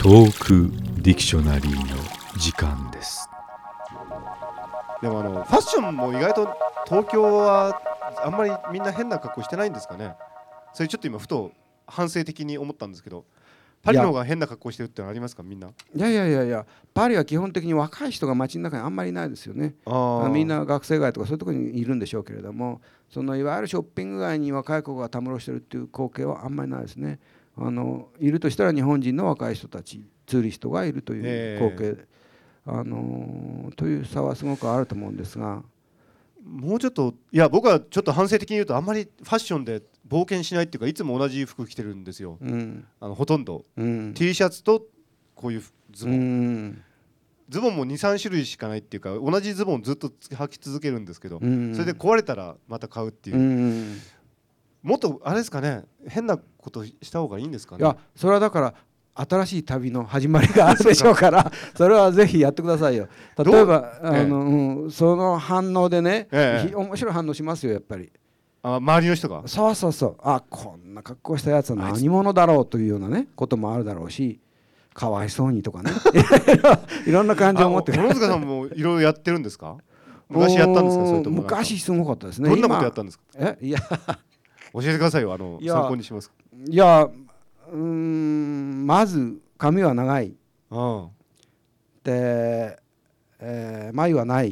トークディクショナリーの時間です。 でもファッションも意外と東京はあんまりみんな変な格好してないんですかね。それちょっと今ふと反省的に思ったんですけど、パリの方が変な格好してるってのありますかみんな。 いや、パリは基本的に若い人が街の中にあんまりいないですよね。みんな学生街とかそういうところにいるんでしょうけれども、そのいわゆるショッピング街に若い子がたむろしてるっていう光景はあんまりないですね。いるとしたら日本人の若い人たち、ツーリストがいるという光景、という差はすごくあると思うんですが、 もうちょっと、いや僕はちょっと反省的に言うとあんまりファッションで冒険しないっていうか、いつも同じ服着てるんですよ、ほとんど、T シャツとこういうズボン、ズボンも 2,3 種類しかないっていうか、同じズボンずっと履き続けるんですけど、それで壊れたらまた買うっていう、もっとあれですかね、変なことした方がいいんですかね。 いや、それはだから新しい旅の始まりがあるでしょうからそれはぜひやってくださいよ。例えばその反応でね、面白い反応しますよやっぱり。 周りの人がそうこんな格好したやつは何者だろうというようなねこともあるだろうし、かわいそうにとかねいろんな感情を持ってる。 小野塚さんもいろいろやってるんですか。昔やったんですか。それとも昔すごかったですね。 どんなことやったんですか。 いや教えてくださいよ。参考にします。 いや、まず髪は長いで、眉はない、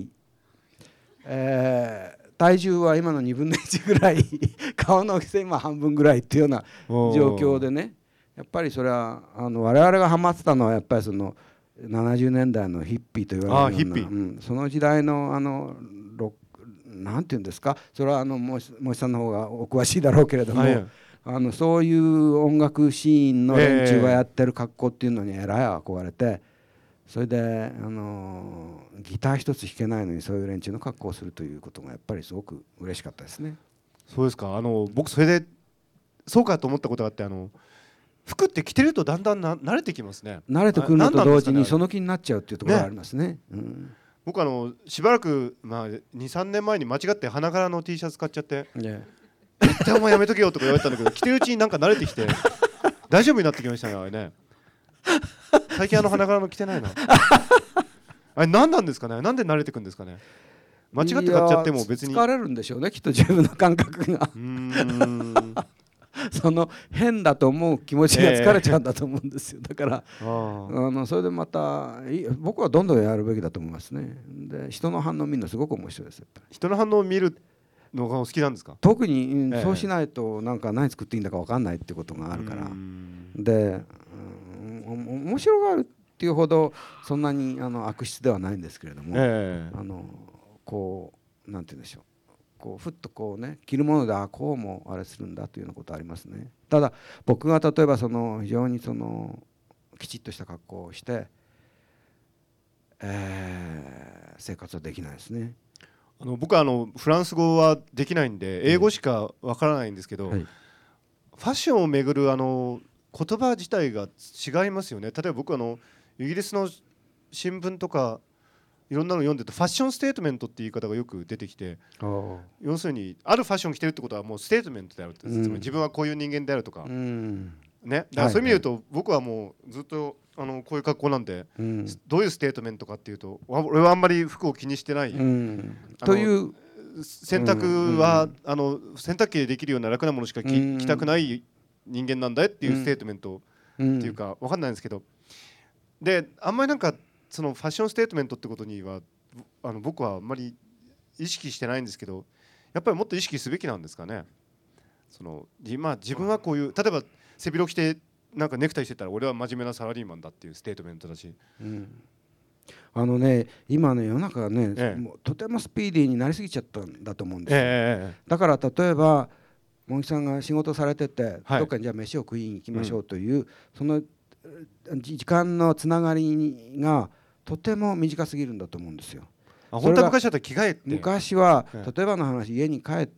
体重は今の2分の1ぐらい顔の大きさ今半分ぐらいっていうような状況でね、やっぱりそれは我々がハマってたのはやっぱりその70年代のヒッピーと言われるような、その時代のなんていうんですか、それはもしさんの方がお詳しいだろうけれども、そういう音楽シーンの連中がやってる格好っていうのにえらい憧れて、それでギター一つ弾けないのにそういう連中の格好をするということがやっぱりすごく嬉しかったですね。 そうですか。僕それでそうかと思ったことがあって、服って着てるとだんだん慣れてきますね。 慣れてくるのと同時にその気になっちゃうっていうところがありますね。 僕しばらく、2、3年前に間違って花柄の T シャツ買っちゃって、絶対お前やめとけよとか言われたんだけど、着てるうちになんか慣れてきて大丈夫になってきましたね。あれね、最近花柄の着てないなあれ何なんですかね。なんで慣れてくんですかね。間違って買っちゃっても別に疲れるんでしょうね、きっと自分の感覚がその変だと思う気持ちが疲れちゃうんだと思うんですよ。だからそれでまた僕はどんどんやるべきだと思いますね。で人の反応見るのすごく面白いです。やっぱり人の反応を見るのがお好きなんですか。 特にそうしないとなんか何作っていいんだか分かんないってことがあるから、で面白がるっていうほどそんなに悪質ではないんですけれども、こうなんて言うんでしょう、こうふっとこうね着るものでこうもあれするんだというようなことありますね。ただ僕が例えば非常にきちっとした格好をして、生活はできないですね。 僕はフランス語はできないんで英語しかわからないんですけど、ファッションをめぐる言葉自体が違いますよね。例えば僕イギリスの新聞とかいろんなの読んでるとファッションステートメントって言い方がよく出てきて、要するにあるファッション着てるってことはもうステートメントであるって、つまり自分はこういう人間であるとか、ね、だからそういう意味で言うと僕はもうずっとこういう格好なんで、どういうステートメントかっていうと、俺はあんまり服を気にしてない、 という洗濯は洗濯機でできるような楽なものしか着たくない人間なんだよっていうステートメントっていうか分かんないんですけど、であんまりなんかそのファッションステートメントってことには僕はあんまり意識してないんですけど、やっぱりもっと意識すべきなんですかね。自分はこういう、例えば背広着てなんかネクタイしてたら俺は真面目なサラリーマンだっていうステートメントだし、 今ね世の中がね、もうとてもスピーディーになりすぎちゃったんだと思うんですよ。だから例えば茂木さんが仕事されてて、どっかにじゃあ飯を食いに行きましょうという、その時間のつながりがとても短すぎるんだと思うんですよ。 本当は昔だったら着替えて、 昔は例えばの話、家に帰って、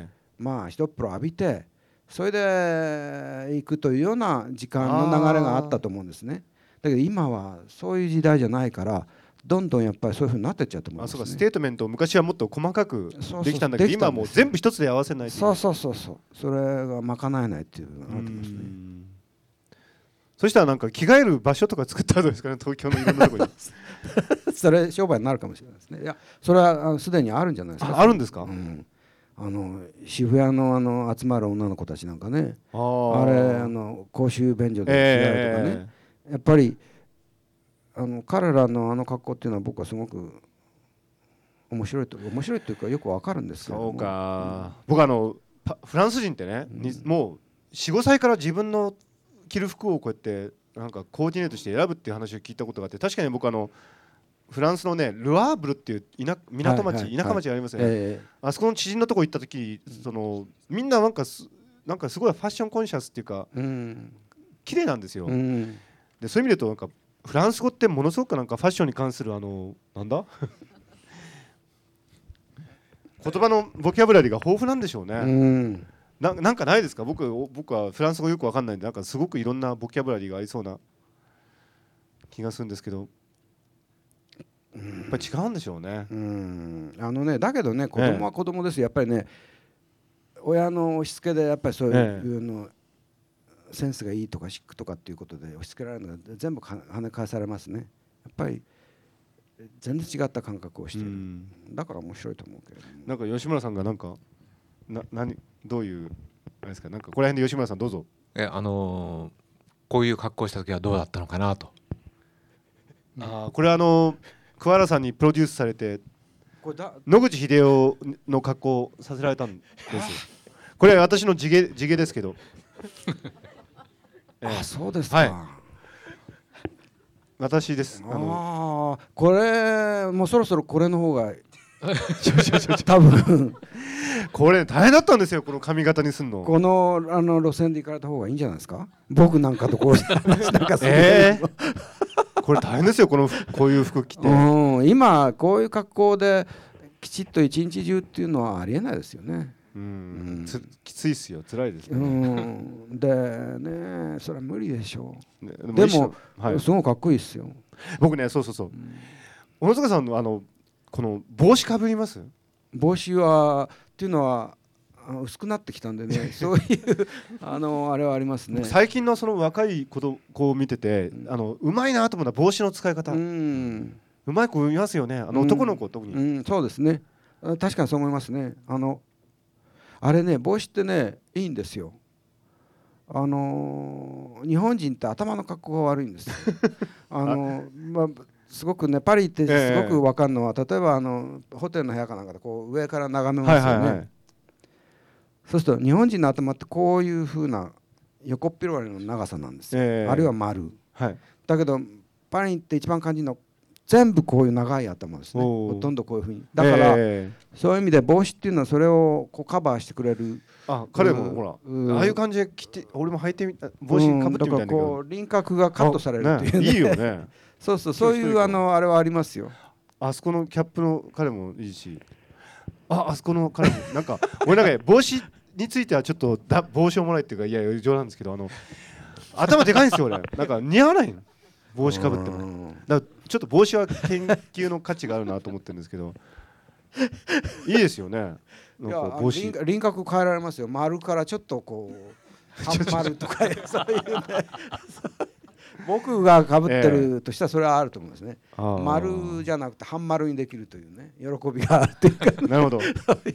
一っ風呂浴びてそれで行くというような時間の流れがあったと思うんですね。だけど今はそういう時代じゃないからどんどんやっぱりそういう風になってっちゃうと思いますね。 そうか、ステートメントを昔はもっと細かくできたんだけど、今はもう全部一つで合わせないと。 そうそれが賄えないっていうのがあると思いますね。 そしたらなんか着替える場所とか作ったらどうですかね、東京のいろんなところにそれ商売になるかもしれないですね。いやそれはすでにあるんじゃないですか。 あるんですか、 うん、渋谷の集まる女の子たちなんかね、あれ公衆便所で着替えるとかね、やっぱり彼らの格好っていうのは僕はすごく面白いというかよくわかるんですけども。 そうか、僕フランス人ってね、もう 4,5 歳から自分の着る服をこうやってなんかコーディネートして選ぶっていう話を聞いたことがあって、確かに僕フランスのねルアーブルっていう港町、田舎町がありますよね、あそこの知人のとこ行った時、みんななんかすごいファッションコンシャスっていうか、綺麗なんですよ、でそういう意味で言うとなんかフランス語ってものすごくなんかファッションに関するなんだ言葉のボキャブラリーが豊富なんでしょうね、なんかないですか。僕はフランス語よくわかんないんで、なんかすごくいろんなボキャブラリーがありそうな気がするんですけど、やっぱり違うんでしょうね。 だけどね、子供は子供ですよ。やっぱりね、親の押し付けでやっぱりそういうの、センスがいいとかシックとかっていうことで押し付けられるのが全部跳ね返されますね。やっぱり全然違った感覚をしてる。だから面白いと思うけれども。 なんか吉村さんがなんかどういうあれですか、なんかこの辺で吉村さんどうぞ。 こういう格好した時はどうだったのかなと。 これ桑原さんにプロデュースされて野口英世の格好をさせられたんですよ。これは私の地毛ですけどそうですか、 はい、私です。 これもうそろそろこれの方が多分これ大変だったんですよ、この髪型にすんの。 この路線で行かれた方がいいんじゃないですか。僕なんかとこう話なんかするこれ大変ですよ、こういう服着て。 今こういう格好できちっと一日中っていうのはありえないですよね。 きついっすよ、辛いですね。 でね、それは無理でしょう。でもすごくかっこいいですよ。 僕ね、そう小野塚さんのこの帽子かぶります？ 帽子はっていうのは薄くなってきたんでねそういうあれはありますね。 最近のその若い子を見ててうまいなと思うのは帽子の使い方。うまい子いますよね、男の子特に。 そうですね、確かにそう思いますね。あれね、帽子ってねいいんですよ。日本人って頭の格好が悪いんですよすごくね、パリってすごく分かるのは、例えばホテルの部屋かなんかでこう上から眺めますよね。そうすると日本人の頭ってこういう風な横っ広がりの長さなんですよ、あるいは丸、だけどパリって一番感じるの全部こういう長い頭ですね。ほとんどこういう風に。だから、そういう意味で帽子っていうのはそれをこうカバーしてくれる。 彼もほら、ああいう感じで着て、俺も履いてみた、帽子かぶってみたいんだけど、 だからこう輪郭がカットされるっていうね。 いいよね。 そういうあれはありますよ。 あそこのキャップの彼もいいし、あそこの彼もなんか俺なんか帽子についてはちょっと帽子をもらいっていうか、いや冗談ですけど、頭でかいんですよ俺。なんか似合わないの、帽子かぶっても。だからちょっと帽子は研究の価値があるなと思ってるんですけどいいですよね。なんか帽子輪郭変えられますよ。丸からちょっとこう半丸とかそういうね僕がかぶってるとしたらそれはあると思いますね。丸じゃなくて半丸にできるというね、喜びがあるっていうかなるほど。い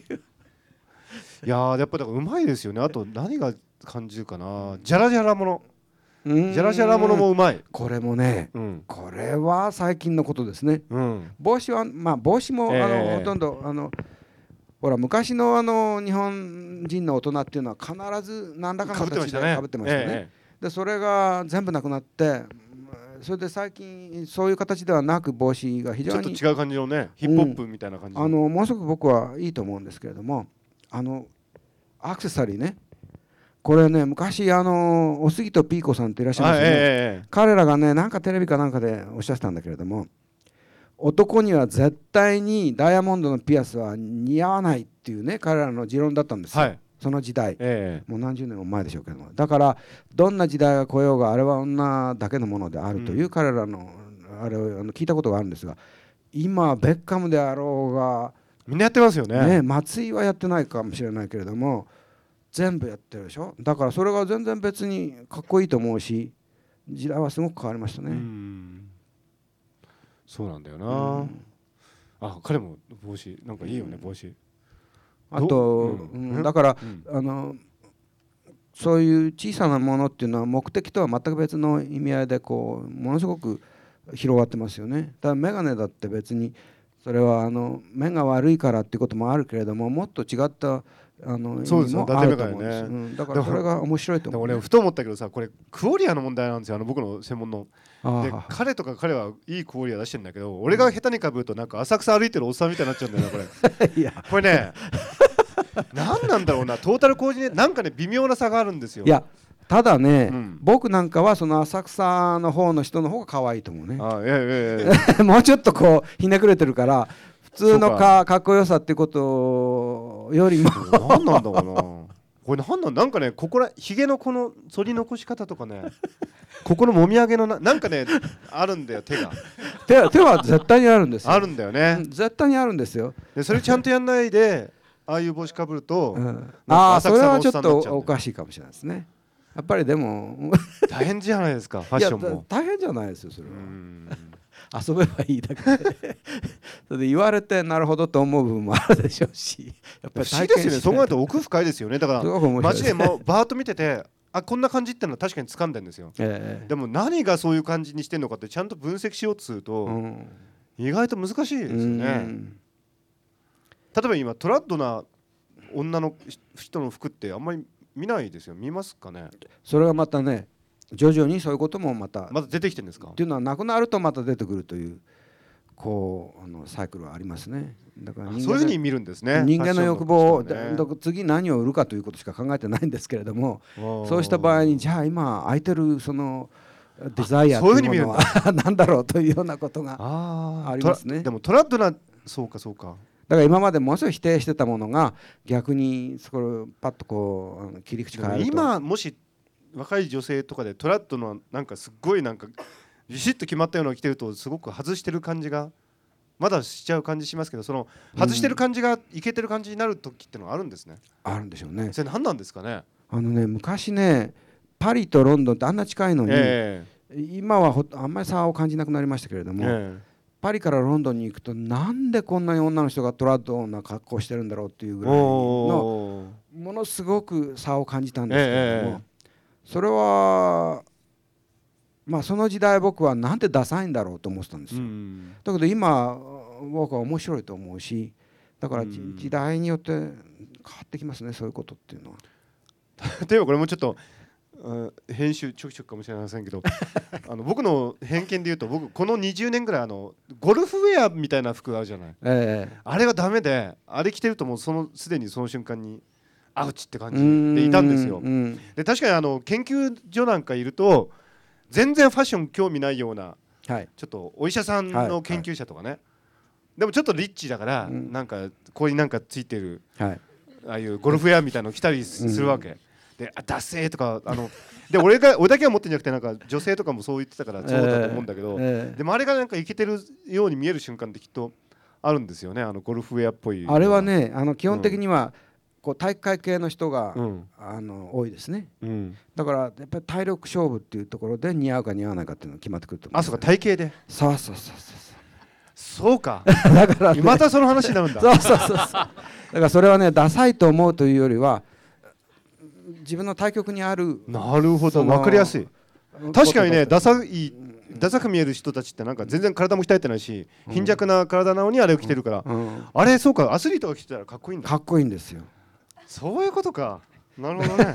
ややっぱだからうまいですよね。あと何が感じるかな、ジャラジャラもの。ジャラジャラものもうまい。 これもね、これは最近のことですね。帽子は帽子もほとんどほら昔の日本人の大人っていうのは必ず何らかの形でかぶってましたね。でそれが全部なくなって、それで最近そういう形ではなく帽子が非常にちょっと違う感じのね、ヒップホップみたいな感じ。 ものすごく僕はいいと思うんですけれども、アクセサリーね、これね昔おすぎとピーコさんっていらっしゃいますよね。彼らがねなんかテレビかなんかでおっしゃってたんだけれども、男には絶対にダイヤモンドのピアスは似合わないっていうね彼らの持論だったんですよ、その時代、もう何十年も前でしょうけども、だからどんな時代が来ようがあれは女だけのものであるという彼らのあれを聞いたことがあるんですが、今ベッカムであろうがみんなやってますよね。 松井はやってないかもしれないけれども全部やってるでしょ。だからそれが全然別にかっこいいと思うし、 時代はすごく変わりましたね。 そうなんだよな、あ、彼も帽子なんかいいよね、帽子。 あと、だから、そういう小さなものっていうのは目的とは全く別の意味合いでこうものすごく広がってますよね。だから眼鏡だって別にそれは目が悪いからっていうこともあるけれども、もっと違った意味もあると思うんです。だからそれが面白いと思う、ね。 俺ふと思ったけどさ、これクオリアの問題なんですよ、僕の専門の。で彼はいいクオリア出してるんだけど、俺が下手にかぶるとなんか浅草歩いてるおっさんみたいになっちゃうんだよなこれ。いやこれね何なんだろうな、トータルコーディネートなんかね微妙な差があるんですよ。 いやただね、僕なんかはその浅草の方の人の方が可愛いと思うね。もうちょっとこうひねくれてるから普通のかっこよさってことよりも何なんだろうなこれなんかね、ここらひげのこの反り残し方とかねここのもみあげのなんかねあるんだよ、手は絶対にあるんですよ。 あるんだよね、 絶対にあるんですよ。 でそれちゃんとやんないでああいう帽子かぶると、 それはちょっとおかしいかもしれないですね。やっぱりでも大変じゃないですか、ファッションも。 大変じゃないですよそれは。遊べばいいだけでそれで言われてなるほどと思う部分もあるでしょうし、やっぱり体験ですよね。そう考えると奥深いですよね。だから街でもバーッと見てて、あ、こんな感じってのは確かに掴んでるんですよ、でも何がそういう感じにしてるのかってちゃんと分析しようっつうと、意外と難しいですよね。例えば今トラッドな女の人の服ってあんまり見ないですよ。見ますかね。 それがまたね、徐々にそういうこともまた出てきてるんですか。 っていうのはなくなるとまた出てくるというこうサイクルはありますね。だからそういうふうに見るんですね。 人間の欲望を、次何を売るかということしか考えてないんですけれども、そうした場合にじゃあ今空いてるそのデザイアというものは何だろうというようなことがありますね。 でもトラッドな、そうか。 だから今までものすごい否定してたものが逆にそこをパッとこう切り口変えると。 今もし若い女性とかでトラッドのなんかすっごいなんかビシッと決まったようなのを着てるとすごく外してる感じがまだしちゃう感じしますけど、その外してる感じがイケてる感じになる時ってのがあるんですね。 あるんでしょうね。 それ何なんですかね。 昔ねパリとロンドンってあんな近いのに、今はあんまり差を感じなくなりましたけれども、パリからロンドンに行くとなんでこんなに女の人がトラッドな格好をしてるんだろうっていうぐらいのものすごく差を感じたんですけれども、それはその時代僕はなんてダサいんだろうと思ってたんですよ。だけど今僕は面白いと思うし、だから時代によって変わってきますね、そういうことっていうのは。 例えばこれもちょっと編集ちょくちょくかもしれませんけど僕の偏見で言うと、僕この20年ぐらいゴルフウェアみたいな服あるじゃない、あれがダメで、あれ着てるともうすでにその瞬間にアウチって感じでいたんですよ。で確かに研究所なんかいると全然ファッション興味ないような、ちょっとお医者さんの研究者とかね、でもちょっとリッチだから、なんかここになんかついてる、ああいうゴルフウェアみたいの着たりするわけで、ダッセーとかで俺だけは持ってんじゃなくて、なんか女性とかもそう言ってたからそうだと思うんだけど、でもあれがなんかイケてるように見える瞬間ってきっとあるんですよね、ゴルフウェアっぽい。 あれはね基本的にはこう体育会系の人が、多いですね、だからやっぱり体力勝負っていうところで似合うか似合わないかっていうのが決まってくると思う。 そうか、体型で。そうかだから、 またその話になるんだ。 だからそれはねダサいと思うというよりは自分の対極にある。 なるほど、分かりやすい。確かにね、ダサく見える人たちってなんか全然体も鍛えてないし、貧弱な体なのにあれを着てるから、あれそうか、アスリートが着てたらかっこいいんだ。 かっこいいんですよ。 そういうことか。なるほどね。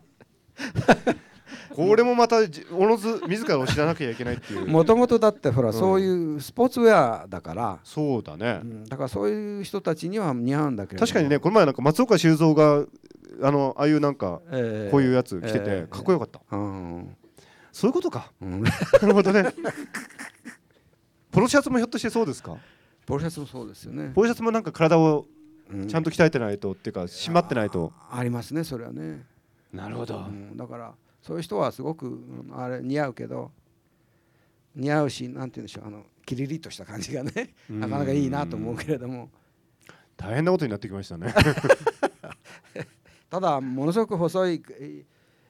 これもまたおのず自らを知らなきゃいけないっていう。 もともとだってほら、そういうスポーツウェアだから。 そうだね、 だからそういう人たちには似合うんだけど。 確かにね、この前なんか松岡修造がああいうなんかこういうやつ着ててかっこよかった。そういうことか。なるほどね。ポロシャツもひょっとしてそうですか。 ポロシャツもそうですよね。 ポロシャツもなんか体をちゃんと鍛えてないとっていうか締まってないと。 ありますね、それはね。 なるほど。 だからそういう人はすごくあれ似合うけど、似合うし、なんて言うんでしょう、キリリとした感じがね、なかなかいいなと思うけれども。 大変なことになってきましたね。 ただものすごく細い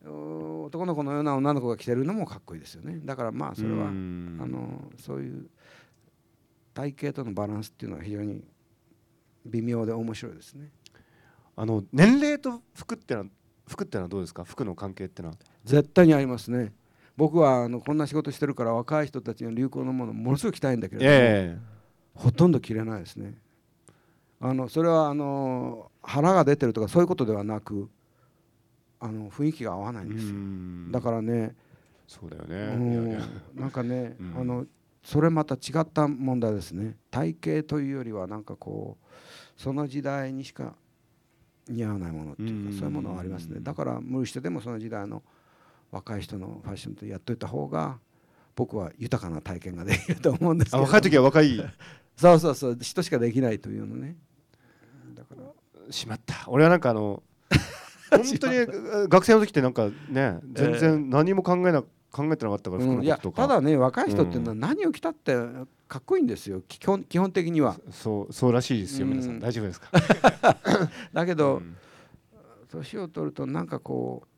男の子のような女の子が着てるのもかっこいいですよね。だからまあそれはそういう体型とのバランスっていうのは非常に微妙で面白いですね。 年齢と服ってのはどうですか？服の関係ってのは。 絶対にありますね。僕はこんな仕事してるから若い人たちの流行のものものすごく着たいんだけれども、ほとんど着れないですね。それは腹が出てるとかそういうことではなく雰囲気が合わないんですよ。だからね、 そうだよね。 なんかね、それまた違った問題ですね。体型というよりはなんかこうその時代にしか似合わないものっていうか、そういうものはありますね。だから無理してでもその時代の若い人のファッションとやっといた方が僕は豊かな体験ができると思うんですけど。 若い時は若いそうそうそう、人しかできないというのね。だからしまった。俺はなんか本当に学生の時ってなんかね、全然何も考えてなかったから、服のこととか。 ただね、若い人っていうのは何を着たってかっこいいんですよ、基本的には。 そうらしいですよ、皆さん。大丈夫ですか？ だけど年を取るとなんかこう、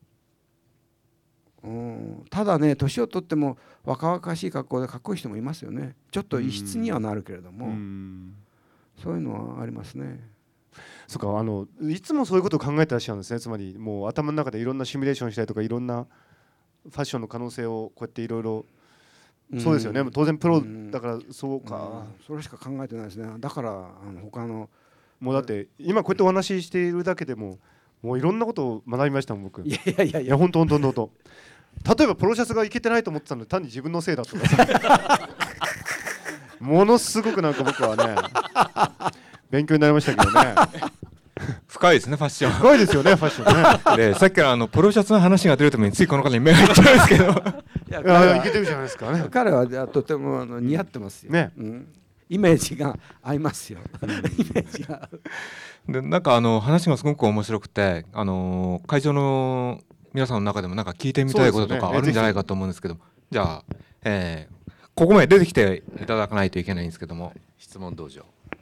ただね、年を取っても若々しい格好でかっこいい人もいますよね。ちょっと異質にはなるけれども、そういうのはありますね。 そうか、いつもそういうことを考えてらっしゃるんですね。つまりもう頭の中でいろんなシミュレーションしたりとか、いろんなファッションの可能性をこうやっていろいろ。そうですよね。当然プロだからそうか。 それしか考えてないですね。だから他のもうだって今こうやってお話ししているだけでもういろんなことを学びましたもん、僕。 いや本当。例えばポロシャツがいけてないと思ってたので単に自分のせいだとかさものすごくなんか僕はね勉強になりましたけどね。 深いですね、ファッション。 深いですよね、ファッションね。 でさっきからポロシャツの話が出るためについこの方に目がいっちゃうんですけどいけてるじゃないですかね。 彼はとても似合ってますよね。イメージが合いますよ。イメージがでなんか話がすごく面白くて、会場の皆さんの中でもなんか聞いてみたいこととかあるんじゃないかと思うんですけど、じゃあ、ここまで出てきていただかないといけないんですけども、 質問道場。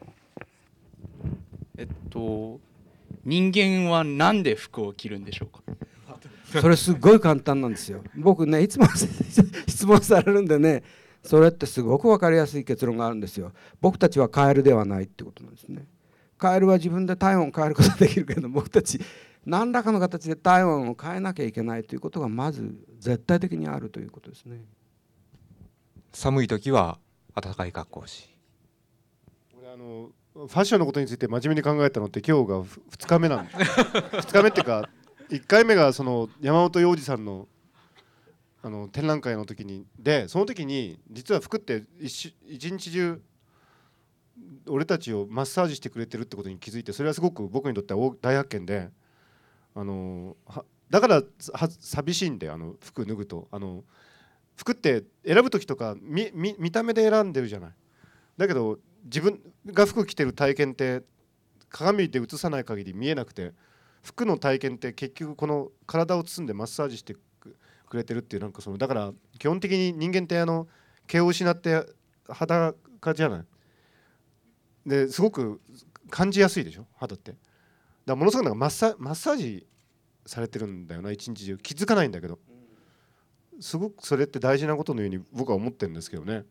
人間はなんで服を着るんでしょうか？ それすごい簡単なんですよ。僕ね、いつも質問されるんでね、それってすごく分かりやすい結論があるんですよ。僕たちはカエルではないってことなんですね。カエルは自分で体温を変えることができるけど、僕たち何らかの形で体温を変えなきゃいけないということがまず絶対的にあるということですね。 寒い時は暖かい格好をし、 俺ファッションのことについて真面目に考えたのって今日が2日目なんです2日目っていうか1回目がその山本洋次さんの展覧会の時にその時に実は服って一日中俺たちをマッサージしてくれてるってことに気づいて、それはすごく僕にとっては大発見で、だから寂しいんで、服脱ぐと服って選ぶ時とか見た目で選んでるじゃない。だけど自分が服着てる体験って鏡で映さない限り見えなくて、服の体験って結局この体を包んでマッサージしてくれてるっていう、なんかだから基本的に人間って毛を失って裸じゃない。ですごく感じやすいでしょ、肌って。だからものすごくなんかマッサージされてるんだよな、一日中。気づかないんだけど、すごくそれって大事なことのように僕は思ってるんですけどね。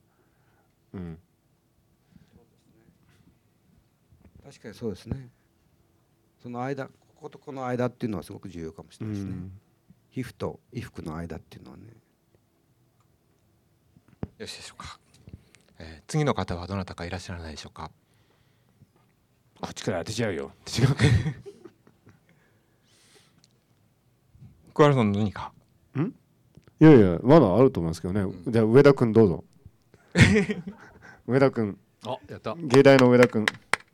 確かにそうですね。その間、こことこの間っていうのはすごく重要かもしれないですね。皮膚と衣服の間っていうのはね。 よしでしょうか。次の方はどなたかいらっしゃらないでしょうか。 こっちから当てちゃうよ。違うか。 桑原さん何か。 いやいや、まだあると思いますけどね。じゃあ上田君どうぞ。上田君。 やった。 芸大の上田君。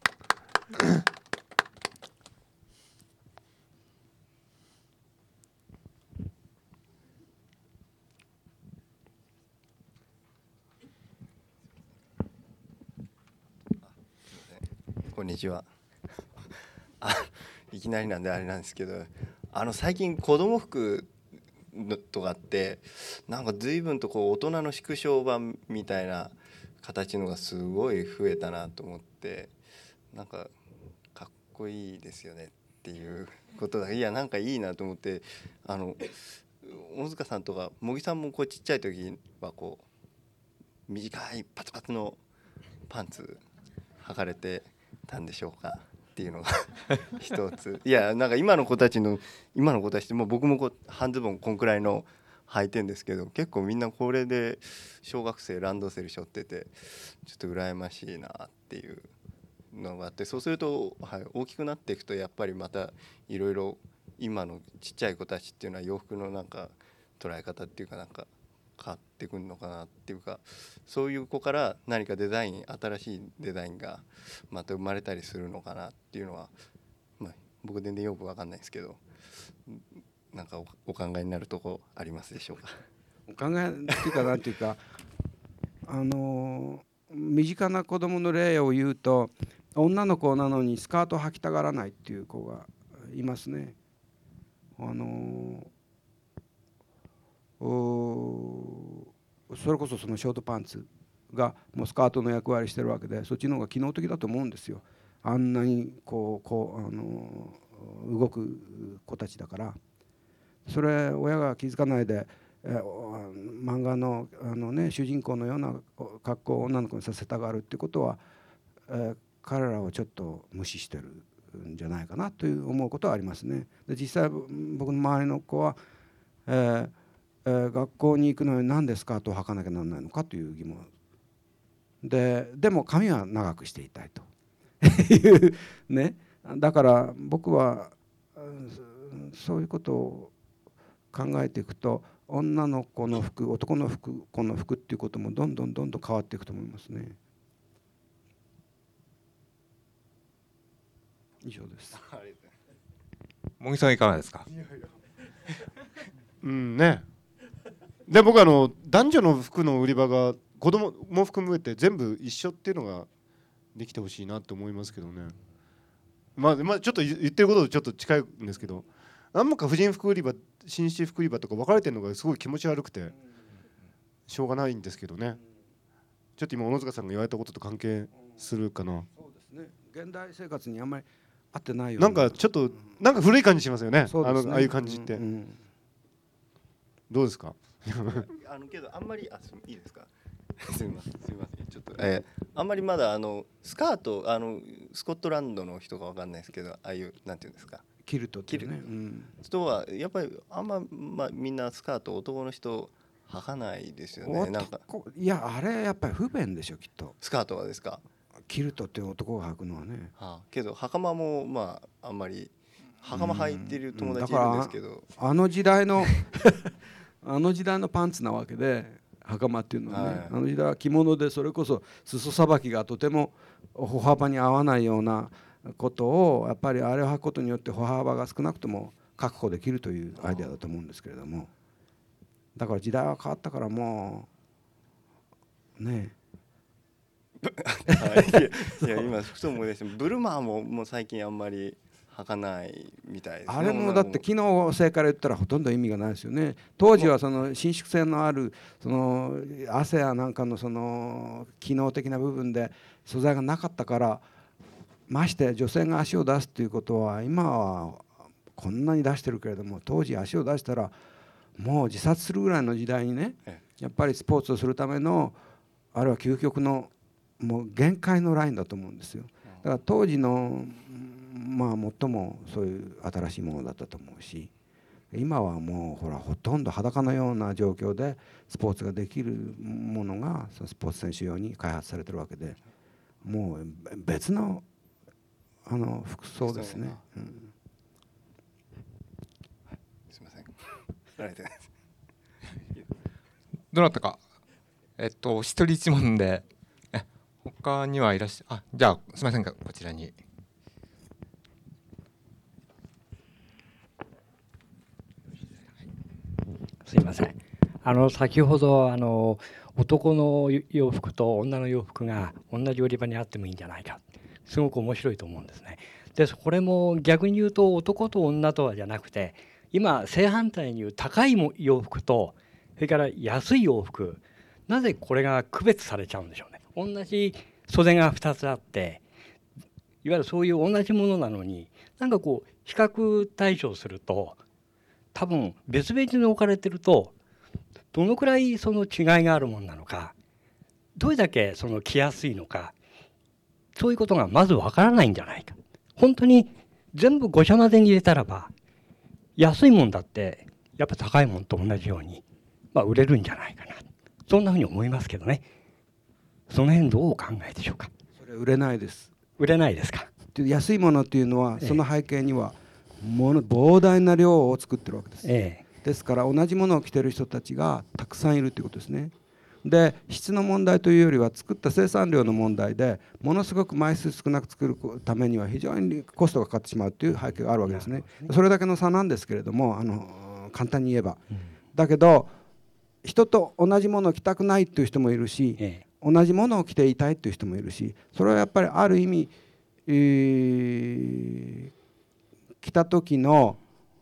こんにちは。いきなりなんであれなんですけど、最近子供服とかってなんか随分とこう大人の縮小版みたいな形のがすごい増えたなと思って、なんかかっこいいですよねっていうことだ。いやなんかいいなと思って、 小野塚さんとか茂木さんもこうちっちゃい時はこう短いパツパツのパンツ履かれてたんでしょうかっていうのが一つ。いやなんか今の子たちってもう僕もこう半ズボンこんくらいの履いてんですけど、結構みんなこれで小学生ランドセル背負っててちょっと羨ましいなっていうのがあって、そうすると、はい、大きくなっていくとやっぱりまたいろいろ今のちっちゃい子たちっていうのは洋服のなんか捉え方っていうかなんか変わってくるのかなっていうか、そういう子から何かデザイン、新しいデザインがまた生まれたりするのかなっていうのは、まあ、僕全然よく分かんないですけど、なんかお考えになるとこありますでしょうか。 お考えっていうかなんていうか身近な子供の例を言うと、女の子なのにスカート履きたがらないっていう子がいますね。それこそそのショートパンツがもうスカートの役割してるわけで、そっちの方が機能的だと思うんですよ。あんなに動く子たちだから。それ親が気づかないで漫画の主人公のような格好を女の子にさせたがるってことは、彼らをちょっと無視してるんじゃないかなという思うことはありますね。で実際僕の周りの子は、学校に行くのに何でスカートを履かなきゃならないのかという疑問でも髪は長くしていたいというね。だから僕はそういうことを考えていくと、女の子の服、男の服、子の服っていうこともどんどん変わっていくと思いますね。以上です。 茂木さんいかがですか。 うんね。で僕男女の服の売り場が子供も含めて全部一緒っていうのができてほしいなって思いますけどね。まあちょっと言ってることとちょっと近いんですけど、なんか婦人服売り場、紳士服売り場とか分かれてるのがすごい気持ち悪くてしょうがないんですけどね。ちょっと今小野塚さんが言われたことと関係するかな。 そうですね。現代生活にあんまり合ってないようなんかちょっとなんか古い感じしますよね。 そうですね。 ああいう感じって、どうですか。 けどあんまりいいですか。すみませんちょっとあんまりまだスカートスコットランドの人がわかんないですけど、ああいうなんていうんですか、 キルトっていうね。 人はやっぱりみんなスカート男の人履かないですよね。なんかいやあれやっぱり不便でしょきっと。 スカートはですか。 キルトっていう男が履くのはね。 けど袴もあんまり袴履いてる友達いるんですけど、 あの時代のパンツなわけで、袴っていうのはね、あの時代は着物でそれこそ裾さばきがとても歩幅に合わないようなことを、やっぱりあれを履くことによって歩幅が少なくとも確保できるというアイデアだと思うんですけれども、だから時代は変わったからもうねいや今ふと思い出して、ブルマーももう最近あんまり履かないみたいですね。 あれもだって機能性から言ったらほとんど意味がないですよね。当時はその伸縮性のあるその汗やなんかのその機能的な部分で素材がなかったから、まして女性が足を出すっていうことは今はこんなに出してるけれども、当時足を出したらもう自殺するぐらいの時代にね、やっぱりスポーツをするためのあるいは究極のもう限界のラインだと思うんですよ。だから当時の最もそういう新しいものだったと思うし、今はもうほとんど裸のような状況でスポーツができるものがそのスポーツ選手用に開発されてるわけで、もう別の服装ですね。 すみません。ありがとうございます。 どなたか一人一問で他にはいらっしゃじゃあすみませんがこちらに。 すいません。先ほど男の洋服と女の洋服が同じ売り場にあってもいいんじゃないか、すごく面白いと思うんですね。でこれも逆に言うと男と女とはじゃなくて、今正反対に言う高い洋服とそれから安い洋服、なぜこれが区別されちゃうんでしょうね。同じ袖が2つあって、いわゆるそういう同じものなのに、なんかこう比較対象すると多分別々に置かれてるとどのくらいその違いがあるものなのか、どれだけその着やすいのか、そういうことがまずわからないんじゃないか。本当に全部ごちゃ混ぜに入れたらば安いもんだってやっぱ高いもんと同じように、売れるんじゃないかな、そんなふうに思いますけどね。その辺どうお考えでしょうか。 それ売れないです。 売れないですか。 安いものっていうのはその背景には膨大な量を作ってるわけです、ですから同じものを着てる人たちがたくさんいるということですね。で質の問題というよりは作った生産量の問題で、ものすごく枚数少なく作るためには非常にコストがかかってしまうという背景があるわけですね。それだけの差なんですけれども、簡単に言えば、だけど人と同じものを着たくないという人もいるし、同じものを着ていたいという人もいるし、それはやっぱりある意味、着た時の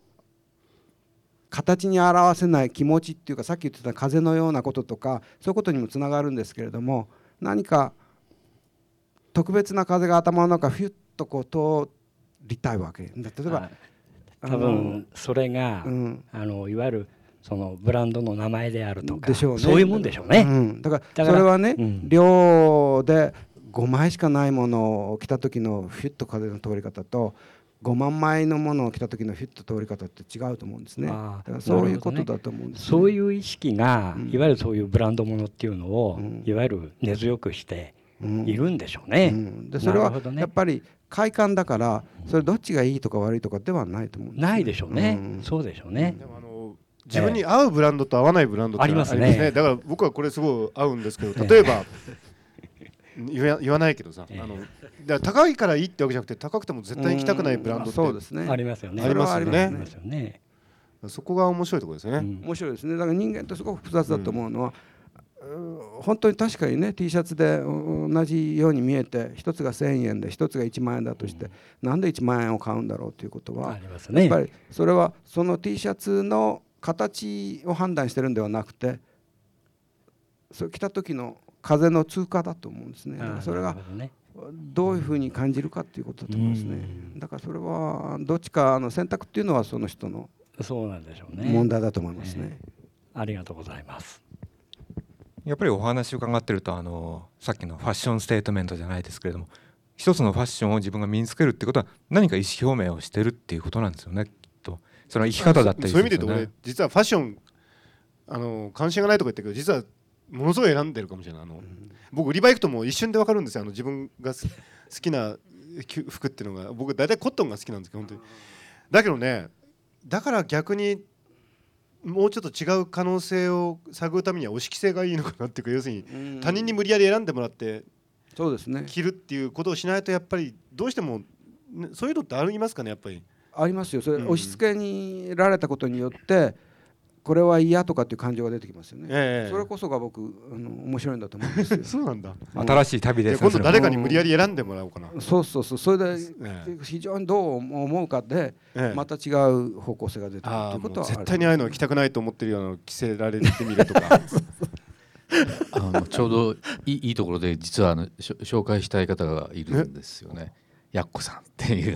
形に表せない気持ちっていうか、さっき言ってた風のようなこととかそういうことにもつながるんですけれども、何か特別な風が頭の中フィュッとこう通りたいわけ。例えば多分それが、いわゆるそのブランドの名前であるとか、そういうもんでしょうね。 だからそれはね、量で5枚しかないものを着た時のフィュッと風の通り方と5万枚のものを着た時のフィット通り方って違うと思うんですね。だからそういうことだと思うんです、ね。 そういう意識が、いわゆるそういうブランドものっていうのを、いわゆる根強くしているんでしょうね。 でそれはやっぱり快感だから、それどっちがいいとか悪いとかではないと思うんです、ね。 ないでしょうね。そうでしょうね。 でも自分に合うブランドと合わないブランドってありますね。だから僕はこれすごい合うんですけど、例えば言わないけどさ、だから高いからいいってわけじゃなくて、高くても絶対に着たくないブランドってありますよね。 ありますよね。そこが面白いところですね。 面白いですね。だから人間ってすごく複雑だと思うのは、本当に確かにね T シャツで同じように見えて、一つが1000円で一つが1万円だとして、なんで1万円を買うんだろうということは、やっぱりそれはその T シャツの形を判断してるんではなくて、それ着た時の風の通過だと思うんですね。それがどういうふうに感じるかっていうことだと思うんですね。だからそれはどっちか選択っていうのはその人の問題だと思いますね。 ありがとうございます。 やっぱりお話を伺ってると、さっきのファッションステートメントじゃないですけれども、一つのファッションを自分が身につけるってことは何か意思表明をしてるっていうことなんですよね、きっと。その生き方だったりするんですよね。 そういう意味で言うと俺実はファッション関心がないとか言ったけど、実はものすごい選んでるかもしれない。僕売り場行くともう一瞬で分かるんですよ。自分が好きな服っていうのが、僕大体コットンが好きなんですけど、本当に。だけどね、だから逆にもうちょっと違う可能性を探るためには押し着せがいいのかなっていうか、要するに他人に無理やり選んでもらって着るっていうことをしないと、やっぱりどうしてもそういうのってありますかね。やっぱりありますよ。それ押し付けにられたことによってこれは嫌とかっていう感情が出てきますよね。それこそが僕面白いんだと思うんですよ。 そうなんだ。 新しい旅です。 今度誰かに無理やり選んでもらおうかな。 そうそれで非常にどう思うかでまた違う方向性が出てくるということは絶対にああいうの着たくないと思ってるようなのを着せられてみるとか。 ちょうどいいところで実は紹介したい方がいるんですよね。やっこさんっていう、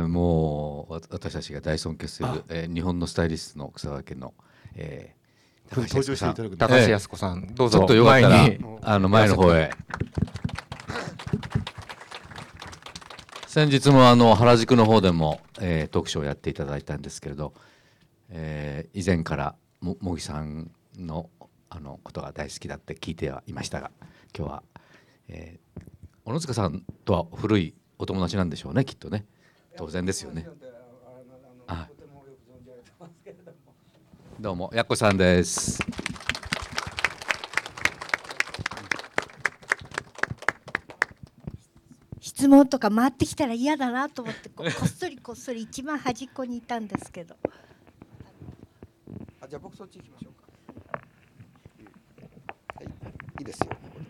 もう私たちが大尊敬する、日本のスタイリストの草分けの、 登場していただく高橋靖子さん、どうぞちょっとよかったら前の方へ。先日も原宿の方でも、トークショーをやっていただいたんですけれど、以前から茂木さんのことが大好きだって聞いてはいましたが、今日は、小野塚さんとは古いお友達なんでしょうね、きっとね。当然ですよね。どうもやっこさんです。 質問とか回ってきたら嫌だなと思ってこっそり一番端っこにいたんですけど。 じゃあ僕そっち行きましょうか。はい、いいですよ。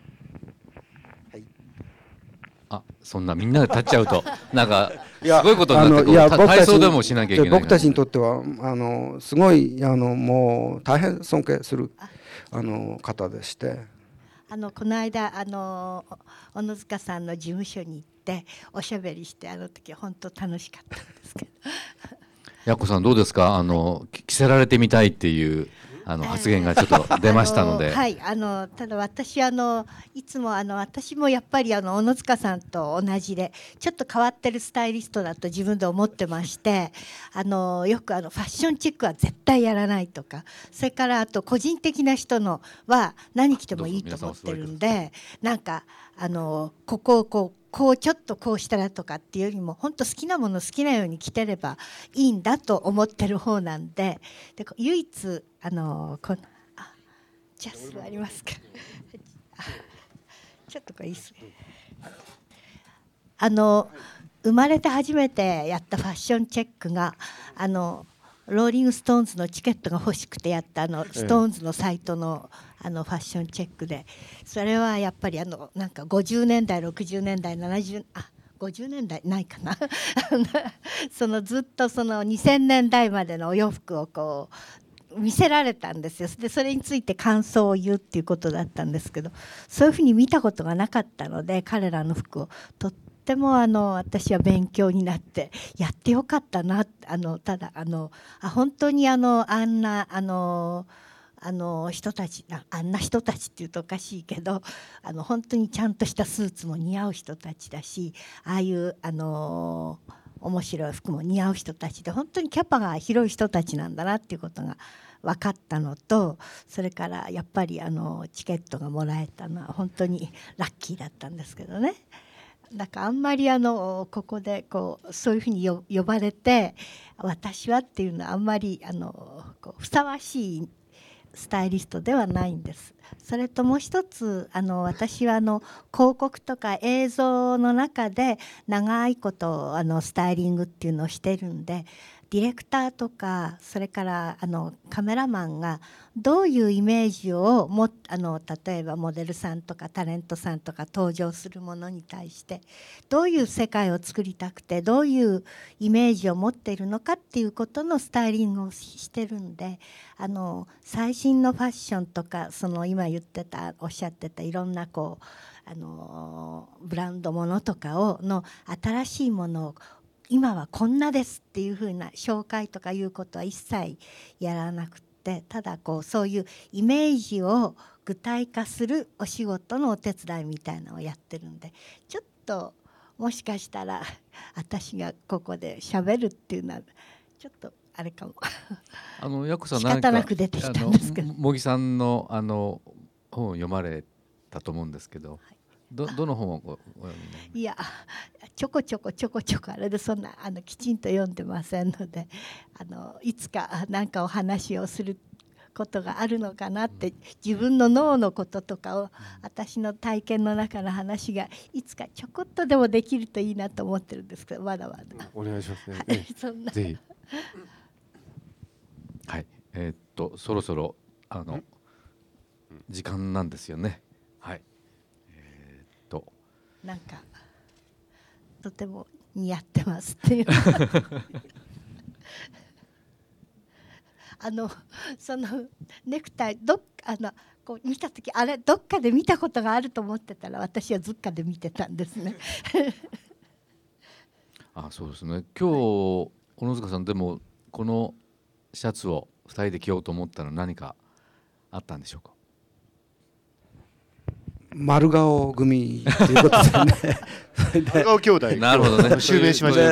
そんなみんなで立っちゃうとなんかすごいことになって体操でもしなきゃいけない。 僕たちにとってはすごいもう大変尊敬する方でして、 この間小野塚さんの事務所に行っておしゃべりして、あの時本当楽しかったんですけどやっこさんどうですか、着せられてみたいっていう発言がちょっと出ましたので。 はい、ただ私いつも私もやっぱり小野塚さんと同じでちょっと変わってるスタイリストだと自分で思ってまして、よくファッションチェックは絶対やらないとか、それからあと個人的な人のは何着てもいいと思ってるんで、なんかここをこうちょっとこうしたらとかっていうよりも本当好きなもの好きなように着てればいいんだと思ってる方なんで、唯一じゃあ座りますかちょっとこれいいですね。生まれて初めてやったファッションチェックがローリング・ストーンズのチケットが欲しくてやったストーンズのサイトのファッションチェックで、それはやっぱりなんか50年代60年代7050年代ないかなずっと2000年代までのお洋服をこう見せられたんですよ。でそれについて感想を言うっていうことだったんですけど、そういうふうに見たことがなかったので、彼らの服をとっても私は勉強になってやってよかったな。ただ本当にあんな人たちあんな人たちっていうとおかしいけど本当にちゃんとしたスーツも似合う人たちだし、ああいう面白い服も似合う人たちで、本当にキャパが広い人たちなんだなっていうことが分かったのと、それからやっぱりチケットがもらえたのは本当にラッキーだったんですけどね。なんかあんまりここでそういうふうに呼ばれて私はっていうのはあんまりふさわしいスタイリストではないんです。それともう一つ私は広告とか映像の中で長いことスタイリングっていうのをしてるんで、ディレクターとかそれからカメラマンがどういうイメージを例えばモデルさんとかタレントさんとか登場するものに対してどういう世界を作りたくてどういうイメージを持っているのかっていうことのスタイリングをしてるんで、最新のファッションとか今おっしゃってたいろんなブランドものとかの新しいものを今はこんなですっていうふうな紹介とかいうことは一切やらなくて、ただそういうイメージを具体化するお仕事のお手伝いみたいなのをやってるんで、ちょっともしかしたら私がここで喋るっていうのはちょっとあれかもやっこさん仕方なく出てきたんですけど、 茂木さんの本を読まれたと思うんですけど、はい、どの本をご読みになりました？ いやちょこちょこあれでそんなきちんと読んでませんので、いつか何かお話をすることがあるのかなって、自分の脳のこととかを私の体験の中の話がいつかちょこっとでもできるといいなと思ってるんですけど、まだまだお願いしますね。 はい、そんなぜひ。 はい、そろそろ時間なんですよね。はい。 なんかとても似合ってますっていうそのネクタイこう見た時あれどっかで見たことがあると思ってたら、私はずっかで見てたんですねそうですね。今日小野塚さんでもこのシャツを2人で着ようと思ったの何かあったんでしょうか？ 丸顔組ということでね丸顔兄弟なるほどね襲名しました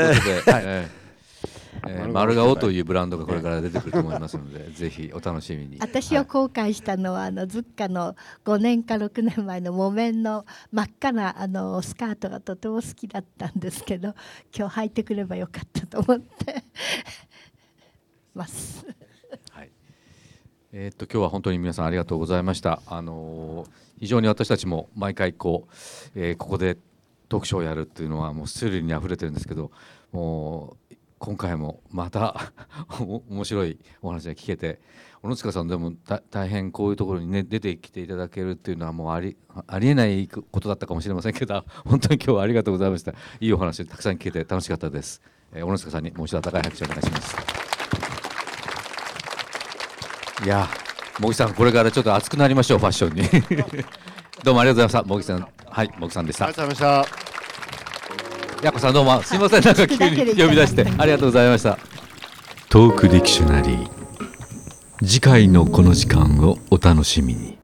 ね。丸顔というブランドがこれから出てくると思いますのでぜひお楽しみに。 私は後悔したのはズッカの5年か6年前の木綿の真っ赤なスカートがとても好きだったんですけど、今日履いてくればよかったと思ってますはい。今日は本当に皆さんありがとうございました。非常に私たちも毎回ここでトークショーをやるっていうのはもうスリルにあふれてるんですけど、もう今回もまた面白いお話が聞けて、小野塚さんでも大変こういうところにね出てきていただけるっていうのはもうありえないことだったかもしれませんけど、本当に今日はありがとうございました。いいお話たくさん聞けて楽しかったです。小野塚さんにもう一度高い拍手をお願いします。いや茂木さんこれからちょっと熱くなりましょうファッションにどうもありがとうございました。茂木さん、はい、茂木さんでした。 ありがとうございました。 やっこさんどうもすいません、なんか急に呼び出してありがとうございました。 トークディクショナリー。次回のこの時間をお楽しみに。